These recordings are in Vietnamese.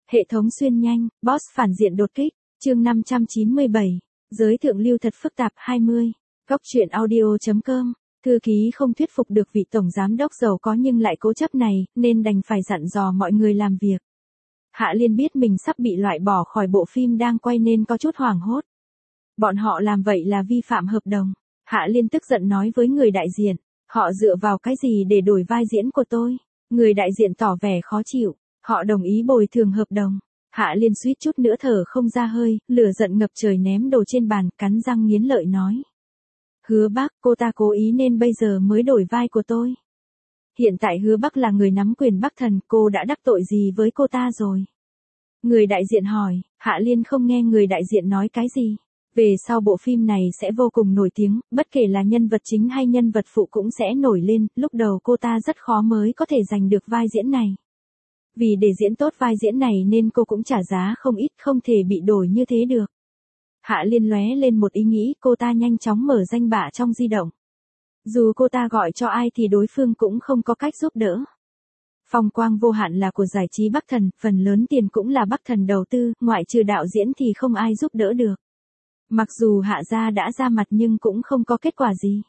Hệ thống xuyên nhanh, boss phản diện đột kích, chương 597, giới thượng lưu thật phức tạp 20, góc truyện audio.com, thư ký không thuyết phục được vị tổng giám đốc giàu có nhưng lại cố chấp này, nên đành phải dặn dò mọi người làm việc. Hạ Liên biết mình sắp bị loại bỏ khỏi bộ phim đang quay nên có chút hoảng hốt. Bọn họ làm vậy là vi phạm hợp đồng. Hạ Liên tức giận nói với người đại diện, họ dựa vào cái gì để đổi vai diễn của tôi? Người đại diện tỏ vẻ khó chịu, họ đồng ý bồi thường hợp đồng. Hạ Liên suýt chút nữa thở không ra hơi, lửa giận ngập trời ném đồ trên bàn, cắn răng nghiến lợi nói. Hứa Bắc, cô ta cố ý nên bây giờ mới đổi vai của tôi. Hiện tại Hứa Bắc là người nắm quyền Bắc Thần, cô đã đắc tội gì với cô ta rồi? Người đại diện hỏi, Hạ Liên không nghe người đại diện nói cái gì. Về sau bộ phim này sẽ vô cùng nổi tiếng, bất kể là nhân vật chính hay nhân vật phụ cũng sẽ nổi lên, lúc đầu cô ta rất khó mới có thể giành được vai diễn này. Vì để diễn tốt vai diễn này nên cô cũng trả giá không ít, không thể bị đổi như thế được. Hạ Liên lóe lên một ý nghĩ, cô ta nhanh chóng mở danh bạ trong di động. Dù cô ta gọi cho ai thì đối phương cũng không có cách giúp đỡ. Phong quang vô hạn là của giải trí Bắc Thần, phần lớn tiền cũng là Bắc Thần đầu tư, ngoại trừ đạo diễn thì không ai giúp đỡ được. Mặc dù Hạ gia đã ra mặt nhưng cũng không có kết quả gì.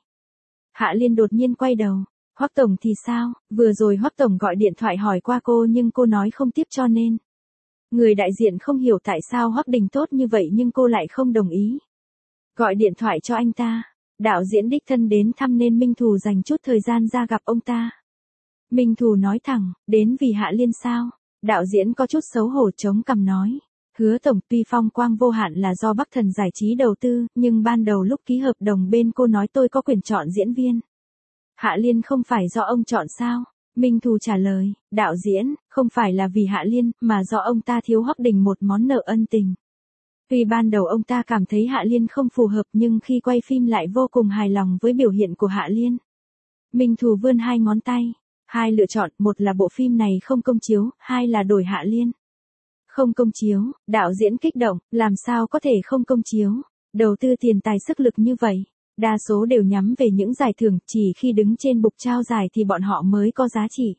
Hạ Liên đột nhiên quay đầu, Hoắc tổng thì sao? Vừa rồi Hoắc tổng gọi điện thoại hỏi qua cô nhưng cô nói không tiếp cho nên. Người đại diện không hiểu tại sao Hoắc Đình tốt như vậy nhưng cô lại không đồng ý. Gọi điện thoại cho anh ta, đạo diễn đích thân đến thăm nên Minh Thù dành chút thời gian ra gặp ông ta. Minh Thù nói thẳng, đến vì Hạ Liên sao? Đạo diễn có chút xấu hổ chống cằm nói. Hứa tổng, tuy phong quang vô hạn là do Bắc Thần giải trí đầu tư, nhưng ban đầu lúc ký hợp đồng bên cô nói tôi có quyền chọn diễn viên. Hạ Liên không phải do ông chọn sao? Minh Thù trả lời, đạo diễn, không phải là vì Hạ Liên, mà do ông ta thiếu Hoắc Đình một món nợ ân tình. Tuy ban đầu ông ta cảm thấy Hạ Liên không phù hợp nhưng khi quay phim lại vô cùng hài lòng với biểu hiện của Hạ Liên. Minh Thù vươn hai ngón tay, hai lựa chọn, một là bộ phim này không công chiếu, hai là đổi Hạ Liên. Không công chiếu, đạo diễn kích động, làm sao có thể không công chiếu, đầu tư tiền tài sức lực như vậy, đa số đều nhắm về những giải thưởng, chỉ khi đứng trên bục trao giải thì bọn họ mới có giá trị.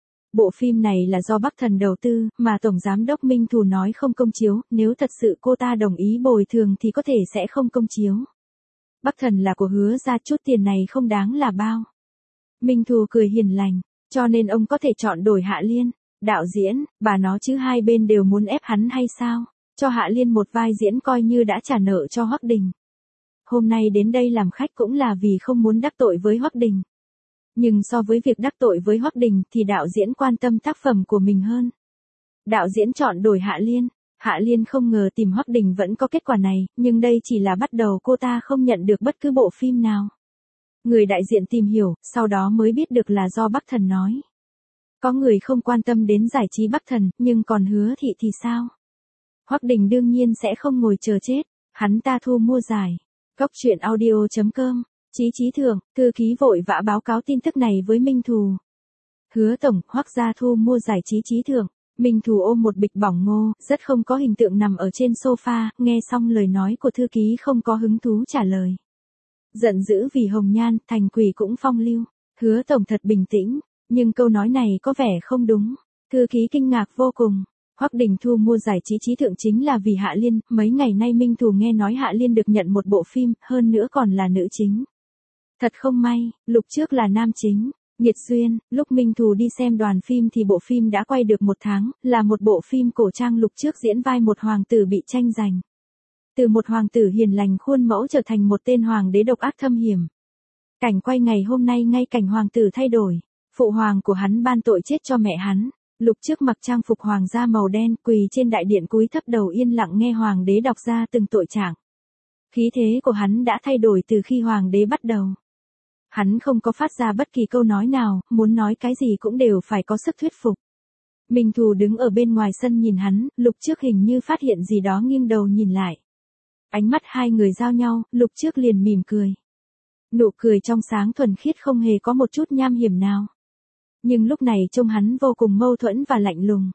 Bộ phim này là do Bắc Thần đầu tư, mà Tổng Giám đốc Minh Thù nói không công chiếu, nếu thật sự cô ta đồng ý bồi thường thì có thể sẽ không công chiếu. Bắc Thần là của Hứa ra, chút tiền này không đáng là bao. Minh Thù cười hiền lành, cho nên ông có thể chọn đổi Hạ Liên. Đạo diễn, bà nó chứ hai bên đều muốn ép hắn hay sao? Cho Hạ Liên một vai diễn coi như đã trả nợ cho Hoắc Đình. Hôm nay đến đây làm khách cũng là vì không muốn đắc tội với Hoắc Đình. Nhưng so với việc đắc tội với Hoắc Đình thì đạo diễn quan tâm tác phẩm của mình hơn. Đạo diễn chọn đổi Hạ Liên. Hạ Liên không ngờ tìm Hoắc Đình vẫn có kết quả này, nhưng đây chỉ là bắt đầu, cô ta không nhận được bất cứ bộ phim nào. Người đại diện tìm hiểu, sau đó mới biết được là do Bắc Thần nói. Có người không quan tâm đến giải trí Bắc Thần, nhưng còn Hứa Thị thì sao? Hoắc Đình đương nhiên sẽ không ngồi chờ chết, hắn ta thu mua giải. Góc truyện audio.com, Chí Thượng, thư ký vội vã báo cáo tin tức này với Minh Thù. Hứa tổng, Hoắc gia thu mua giải trí Chí Thượng. Minh Thù ôm một bịch bỏng ngô, rất không có hình tượng nằm ở trên sofa, nghe xong lời nói của thư ký không có hứng thú trả lời. Giận dữ vì hồng nhan, thành quỷ cũng phong lưu. Hứa tổng thật bình tĩnh. Nhưng câu nói này có vẻ không đúng. Thư ký kinh ngạc vô cùng. Hoắc Đình thu mua giải trí Chí Thượng chính là vì Hạ Liên. Mấy ngày nay Minh Thù nghe nói Hạ Liên được nhận một bộ phim, hơn nữa còn là nữ chính. Thật không may, lúc trước là nam chính. Nghiệt duyên, lúc Minh Thù đi xem đoàn phim thì bộ phim đã quay được 1 tháng, là một bộ phim cổ trang, lúc trước diễn vai một hoàng tử bị tranh giành. Từ một hoàng tử hiền lành khuôn mẫu trở thành một tên hoàng đế độc ác thâm hiểm. Cảnh quay ngày hôm nay ngay cảnh hoàng tử thay đổi. Phụ hoàng của hắn ban tội chết cho mẹ hắn. Lúc trước mặc trang phục hoàng gia màu đen, quỳ trên đại điện cúi thấp đầu yên lặng nghe hoàng đế đọc ra từng tội trạng. Khí thế của hắn đã thay đổi từ khi hoàng đế bắt đầu. Hắn không có phát ra bất kỳ câu nói nào, muốn nói cái gì cũng đều phải có sức thuyết phục. Minh Thù đứng ở bên ngoài sân nhìn hắn, lúc trước hình như phát hiện gì đó nghiêng đầu nhìn lại. Ánh mắt hai người giao nhau, lúc trước liền mỉm cười. Nụ cười trong sáng thuần khiết không hề có một chút nham hiểm nào. Nhưng lúc này trông hắn vô cùng mâu thuẫn và lạnh lùng.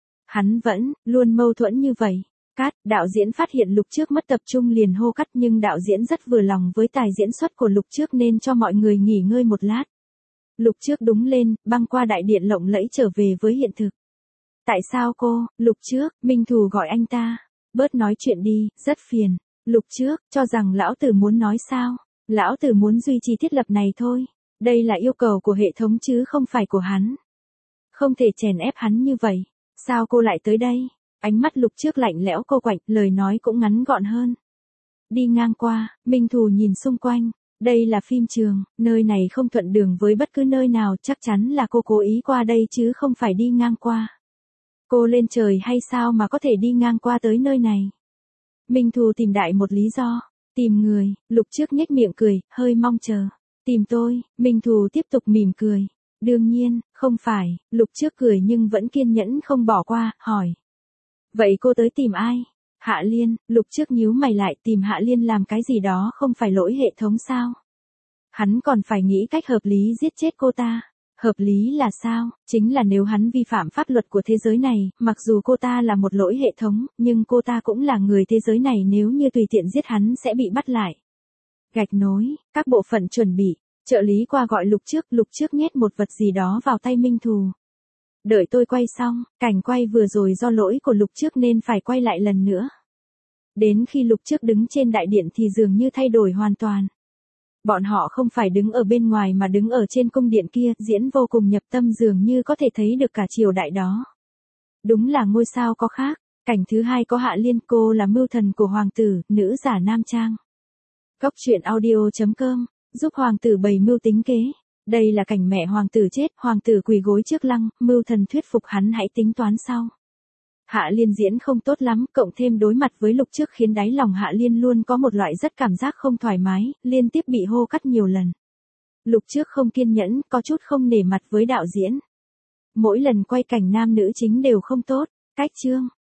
Hắn vẫn luôn mâu thuẫn như vậy. Cát, đạo diễn phát hiện lúc trước mất tập trung liền hô cắt, nhưng đạo diễn rất vừa lòng với tài diễn xuất của lúc trước nên cho mọi người nghỉ ngơi một lát. Lúc trước đúng lên, băng qua đại điện lộng lẫy trở về với hiện thực. Tại sao cô, Lục Trước, Minh Thù gọi anh ta. Bớt nói chuyện đi, rất phiền. Lục Trước, cho rằng lão tử muốn nói sao? Lão tử muốn duy trì thiết lập này thôi. Đây là yêu cầu của hệ thống chứ không phải của hắn. Không thể chèn ép hắn như vậy. Sao cô lại tới đây? Ánh mắt Lục Trước lạnh lẽo cô quạnh, lời nói cũng ngắn gọn hơn. Đi ngang qua, Minh Thù nhìn xung quanh. Đây là phim trường, nơi này không thuận đường với bất cứ nơi nào, chắc chắn là cô cố ý qua đây chứ không phải đi ngang qua. Cô lên trời hay sao mà có thể đi ngang qua tới nơi này? Minh Thù tìm đại một lý do. Tìm người, Lục Trước nhếch miệng cười, hơi mong chờ. Tìm tôi, Minh Thù tiếp tục mỉm cười. Đương nhiên, không phải, Lục Trước cười nhưng vẫn kiên nhẫn không bỏ qua, hỏi. Vậy cô tới tìm ai? Hạ Liên, Lục Trước nhíu mày lại, tìm Hạ Liên làm cái gì đó không phải lỗi hệ thống sao? Hắn còn phải nghĩ cách hợp lý giết chết cô ta. Hợp lý là sao? Chính là nếu hắn vi phạm pháp luật của thế giới này, mặc dù cô ta là một lỗi hệ thống, nhưng cô ta cũng là người thế giới này, nếu như tùy tiện giết hắn sẽ bị bắt lại. Gạch nối, các bộ phận chuẩn bị, trợ lý qua gọi Lục Trước nhét một vật gì đó vào tay Minh Thù. Đợi tôi quay xong, cảnh quay vừa rồi do lỗi của Lục Trước nên phải quay lại lần nữa. Đến khi Lục Trước đứng trên đại điện thì dường như thay đổi hoàn toàn. Bọn họ không phải đứng ở bên ngoài mà đứng ở trên cung điện kia, diễn vô cùng nhập tâm, dường như có thể thấy được cả triều đại đó. Đúng là ngôi sao có khác. Cảnh thứ hai có Hạ Liên, cô là mưu thần của hoàng tử, nữ giả nam trang. Góc truyện audio.com, giúp hoàng tử bày mưu tính kế. Đây là cảnh mẹ hoàng tử chết, hoàng tử quỳ gối trước lăng, mưu thần thuyết phục hắn hãy tính toán sau. Hạ Liên diễn không tốt lắm, cộng thêm đối mặt với Lục Trước khiến đáy lòng Hạ Liên luôn có một loại rất cảm giác không thoải mái, liên tiếp bị hô cắt nhiều lần. Lục Trước không kiên nhẫn, có chút không nể mặt với đạo diễn. Mỗi lần quay cảnh nam nữ chính đều không tốt, cách chương.